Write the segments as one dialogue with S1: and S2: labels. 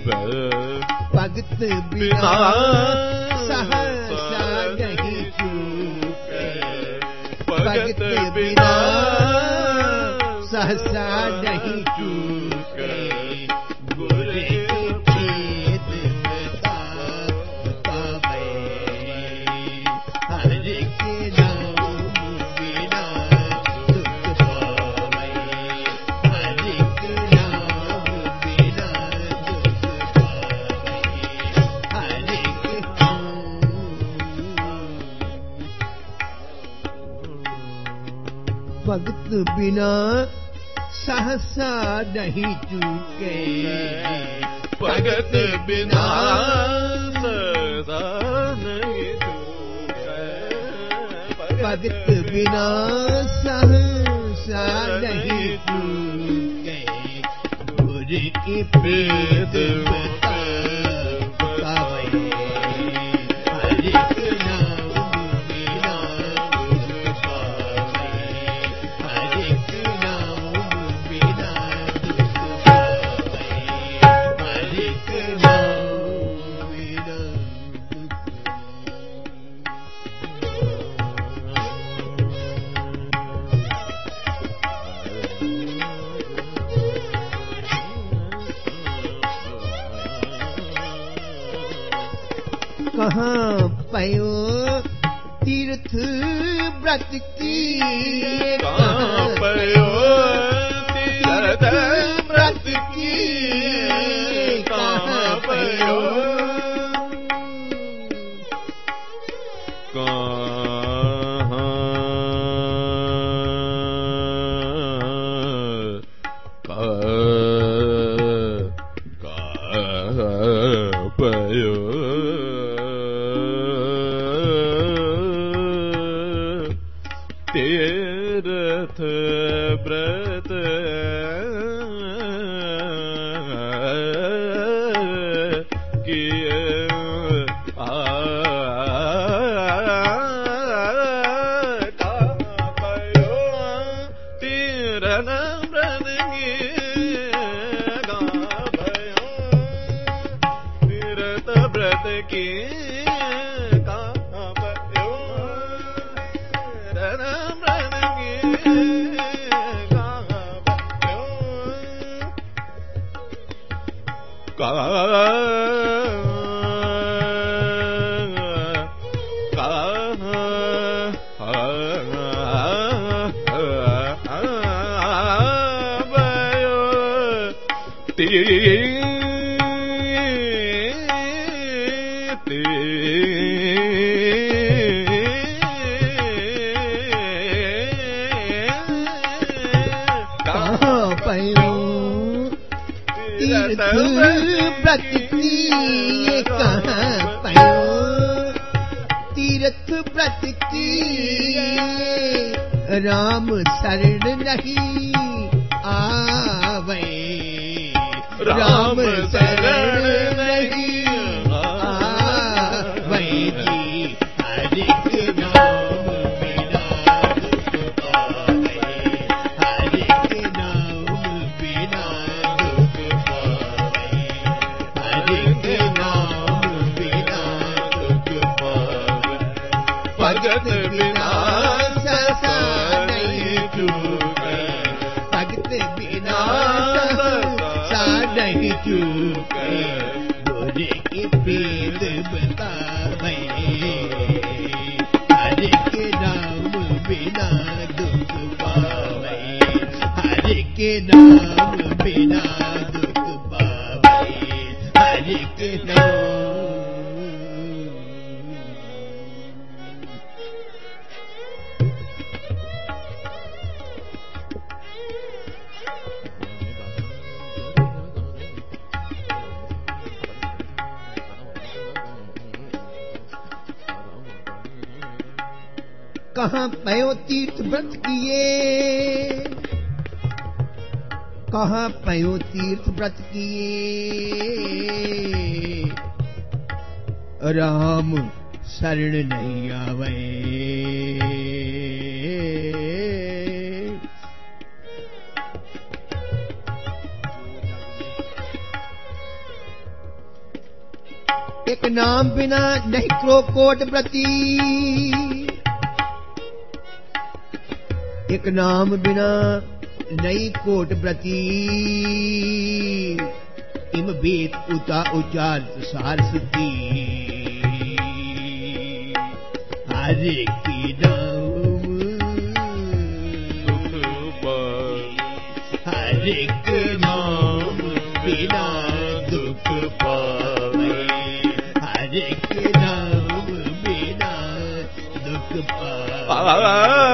S1: भगत बिना सहसा नहीं चूके, भगत बिना सहसा नहीं चूके, गुर के भेद बतावे, हर के नाम बिना दुख पावे, हर के नाम बिना दुख पावे, हर के भगत बिना सहसा नहीं चूके,
S2: भगत बिना सहसा नहीं चूके,
S1: भगत बिना सहसा नहीं चूके, गुर की भेद बतावे, हर एक नाम बिना दुख पावे, हर एक नाम बिना दुख पावे, हर एक नाम बिना कहाँ पयो तीर्थ व्रत की,
S2: कहाँ पयो तीर्थ व्रत की, कहाँ पयो तीर्थ व्रत किए, कहाँ पयो तीर्थ व्रत किए, कहाँ पयो तीर्थ व्रत किए, कहाँ पयो व्रत की, कहाँ पयो तीर्थ व्रत की, राम शरण नहीं आवे, राम शरण नहीं आवे जी, हर एक नाम बिना दुख पावे, हर एक नाम बिना दुख पावे, हर एक नाम बिना दुख पावे, भगत बिना सहसा नहीं चूके, भगत बिना सहसा नहीं चूके, गुर की भेद बतावे, हर एक नाम बिना दुख पावे, हर एक नाम बिना दुख पावे, हर एक नाम। कहाँ पयो तीर्थ व्रत किए, कहाँ पयो तीर्थ व्रत किए, राम शरण नहीं आवे,
S1: एक नाम बिना नहीं कोट प्रति, एक नाम बिना नहीं कोट प्रति, इम बेत उचार सार सिद्धि, हरे की नाम हरे के नाम बिना दुख पावे, हरे के नाम बिना दुख पावे।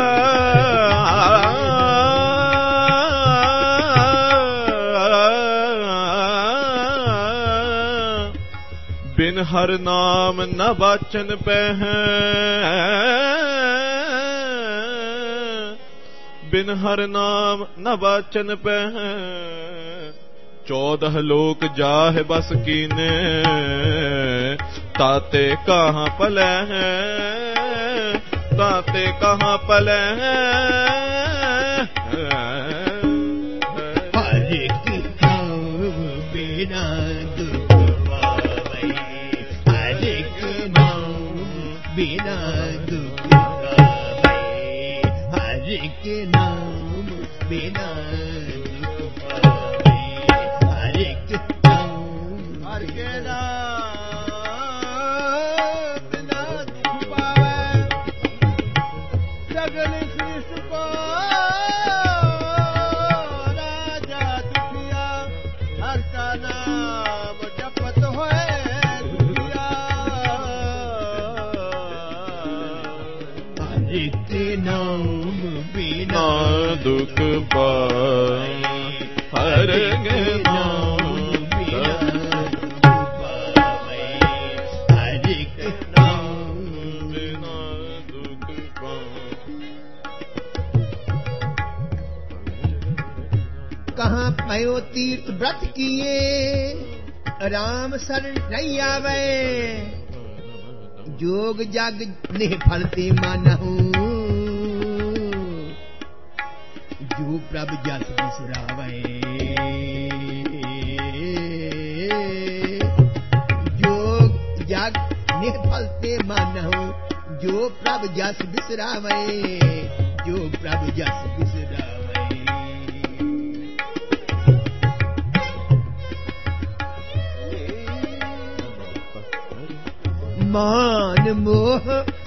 S3: बिन हर नाम न बाचन पह, बिन हर नाम न बाचन पह, 14 लोक जाह बस कीने, ताते कहाँ पले हैं, ताते कहाँ पले हैं।
S1: हरे के नाम बिना दुख पावे, हरे के नाम बिना दुख पावे, हरे के नाम बिना दुख पावे, हरे के नाम
S3: हर के नाम
S1: बिना दुख पावे,
S3: सगल सृष्टि को राजा दुखिया, हर का नाम जपत होए दुखिया।
S1: हरे के नाम बिना
S3: दुख पाए, हर के नाम
S1: बिना दुख पावे, हरे के नाम
S3: बिना दुख पाए।
S1: कहाँ पयो तीर्थ व्रत किए, राम शरण नहीं आवे, जोग जग ने फलते मानहु, जो प्रभ जस बिसरावे, जोग जग ने फलते मानहु, जो प्रभ जस बिसरावे, जो प्रभ जस बिसरावे। मान मोह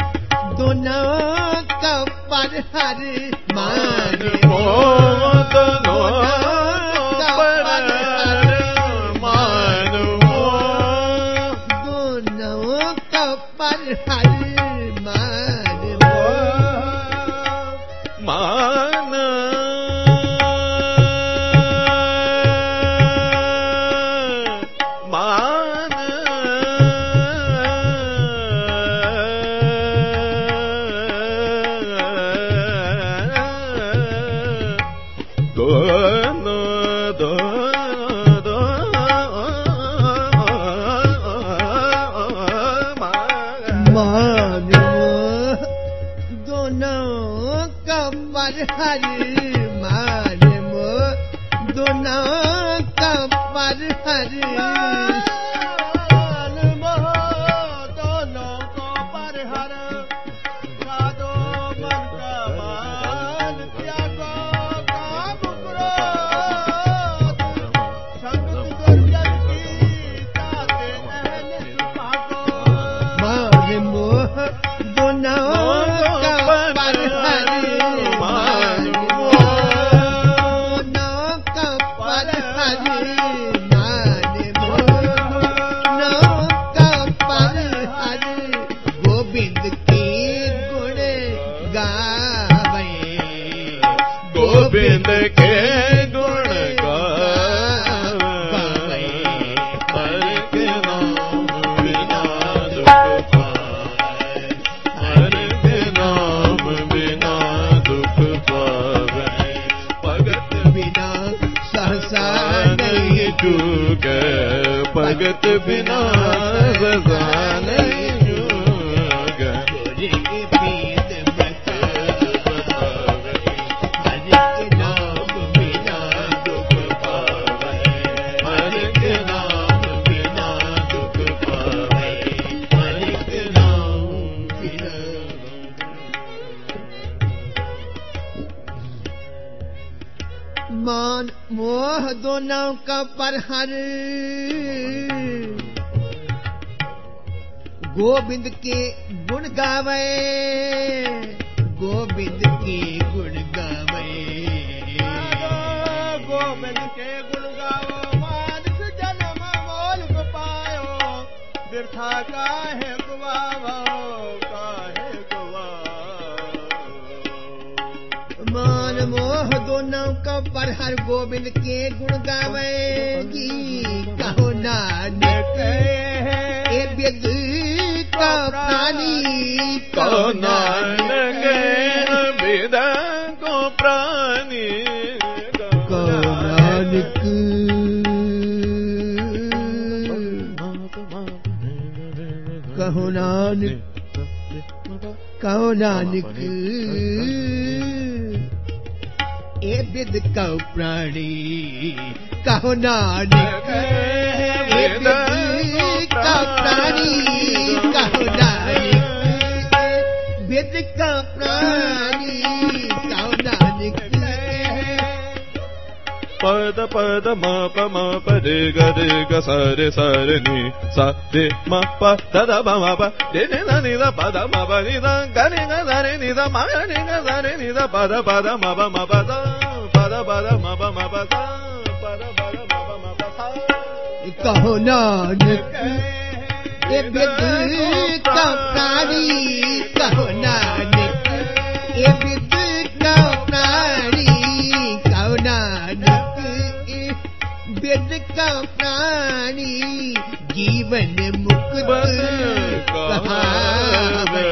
S1: दोनों का पर हर, मान
S3: मोह दोनों का पर हर, मान मोह
S1: दोनों का पर हर, मान मोह
S3: मान मान
S1: हर, मान मोह दोनों का पर हर,
S3: मान मोह दोनों को पर हर, साधो मन का मान, त्यागो काम क्रोध, संग दुर्जन की ताते अहन भागो।
S1: मान मोह दोनों का पर हर, मान मोह दोनों का पर हर, मान मोह दोनों का पर हर, गोविंद के गुण गावे,
S3: गोविंद के गुण गावे, हर के नाम बिना दुख पाए, हर के नाम बिना दुख पावे, भगत
S1: बिना सहसा
S3: नहीं
S1: नहीं
S3: चूके, भगत बिना सहसा नहीं चूके।
S1: गोरे पीत मत बतावे, हरे के नाम बिना दुख पावे,
S3: हर के नाम बिना दुख पावे,
S1: मोह दोनों का परहर गोविंद के गुण गावे गोविंद के गुण गावे
S3: गोविंद के गुण गावो मानस जन्म मोल को पायो बिरथा काहे गवावो
S1: मान मोह दोनों का परहर गोविंद के गुण गावे जी कहो नानक ए विद का प्राणी
S3: कहो नानक विद को प्राणी
S1: कहो नानक कहो नानक कहो नानक ए विद का प्राणी कहो नानक ए विद का प्राणी कहो नानक विद का प्राणी कहो नानक
S3: पद पद म प रे ग स रे नि सा रे म प द द म प रे नि द प द म प नि द ग नि ग स रे नि द म नि ग स रे नि द प द म प म प द प द म प म प सा प द म प म प सा
S1: कहो नानक ए विद का प्राणी कहो नानक ए विद का प्राणी कहो नानक विद का प्राणी जीवन मुक्त कहावे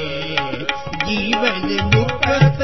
S1: जीवन मुक्त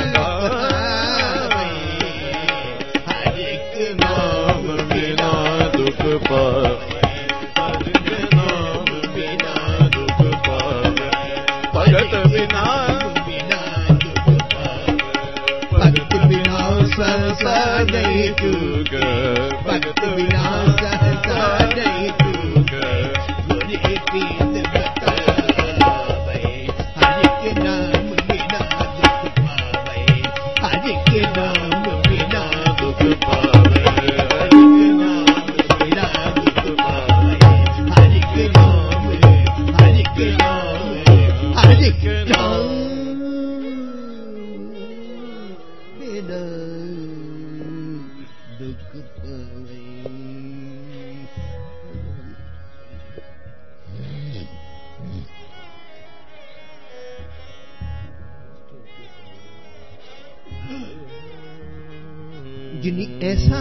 S1: कहावे हर एक
S3: नाम बिना दुख पावे हर एक नाम बिना दुख पावे भगत बिना
S1: दुख पावे भक्त बिना संसार नहीं
S3: चूक
S1: भक्त बिना संसार नहीं चूक गुरु पीत बतावे हर एक नाम बिना दुख पावे हर एक नाम बिना दुख पावे हर एक नाम बिना दुख पावे हर एक नाम हर एक नाम हर एक नाम बिना दुख पावे जिन्हें ऐसा